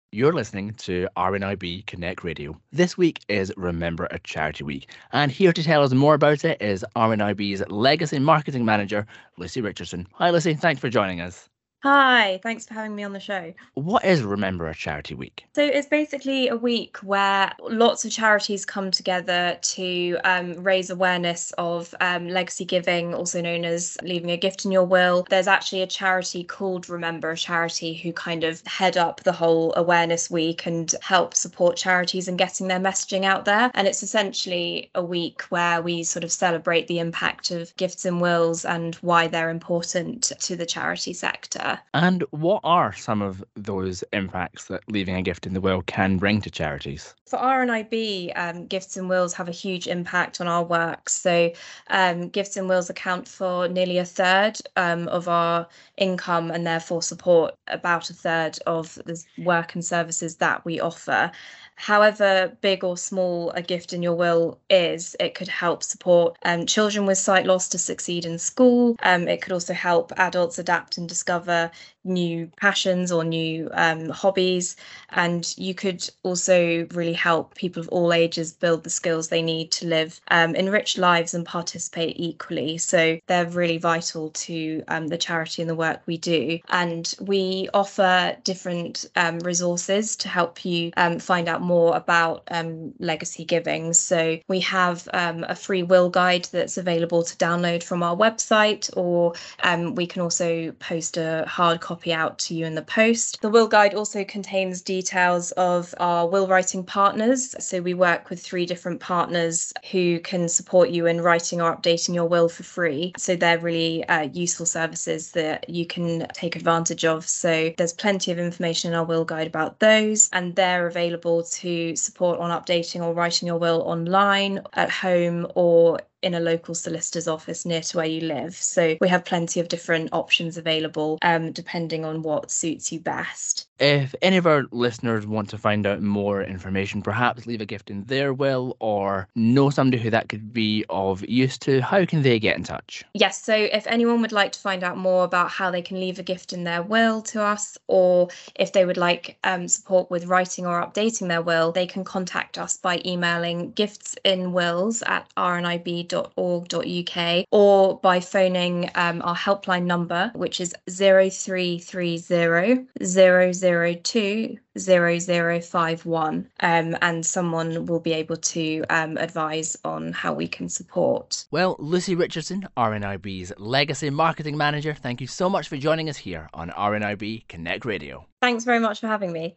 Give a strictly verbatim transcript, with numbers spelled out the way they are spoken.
You're listening to R N I B Connect Radio. This week is Remember a Charity Week, and here to tell us more about it is R N I B's Legacy Marketing Manager, Lucy Richardson. Hi, Lucy. Thanks for joining us. Hi, thanks for having me on the show. What is Remember a Charity Week? So it's basically a week where lots of charities come together to um, raise awareness of um, legacy giving, also known as leaving a gift in your will. There's actually a charity called Remember a Charity who kind of head up the whole awareness week and help support charities in getting their messaging out there. And it's essentially a week where we sort of celebrate the impact of gifts and wills and why they're important to the charity sector. And what are some of those impacts that leaving a gift in the will can bring to charities? For R N I B, um, gifts and wills have a huge impact on our work. So um, gifts and wills account for nearly a third um, of our income and therefore support about a third of the work and services that we offer. However big or small a gift in your will is, it could help support um, children with sight loss to succeed in school. Um, it could also help adults adapt and discover new passions or new um, hobbies. And you could also really help people of all ages build the skills they need to live um, enriched lives and participate equally. So they're really vital to um, the charity and the work we do. And we offer different um, resources to help you um, find out more about um, legacy giving. So we have um, a free will guide that's available to download from our website, or um, we can also post a hard copy out to you in the post. The will guide also contains details of our will writing partners. So we work with three different partners who can support you in writing or updating your will for free. So they're really uh, useful services that you can take advantage of. So there's plenty of information in our will guide about those, and they're available to support on updating or writing your will online, at home, or in a local solicitor's office near to where you live. So we have plenty of different options available um, depending on what suits you best. If any of our listeners want to find out more information, perhaps leave a gift in their will or know somebody who that could be of use to, how can they get in touch? Yes, so if anyone would like to find out more about how they can leave a gift in their will to us, or if they would like um, support with writing or updating their will, they can contact us by emailing giftsinwills at r n i b dot org dot u k, or by phoning um, our helpline number, which is zero three three zero zero zero two zero zero five one, um, and someone will be able to um, advise on how we can support. Well, Lucy Richardson, R N I B's Legacy Marketing Manager, thank you so much for joining us here on R N I B Connect Radio. Thanks very much for having me.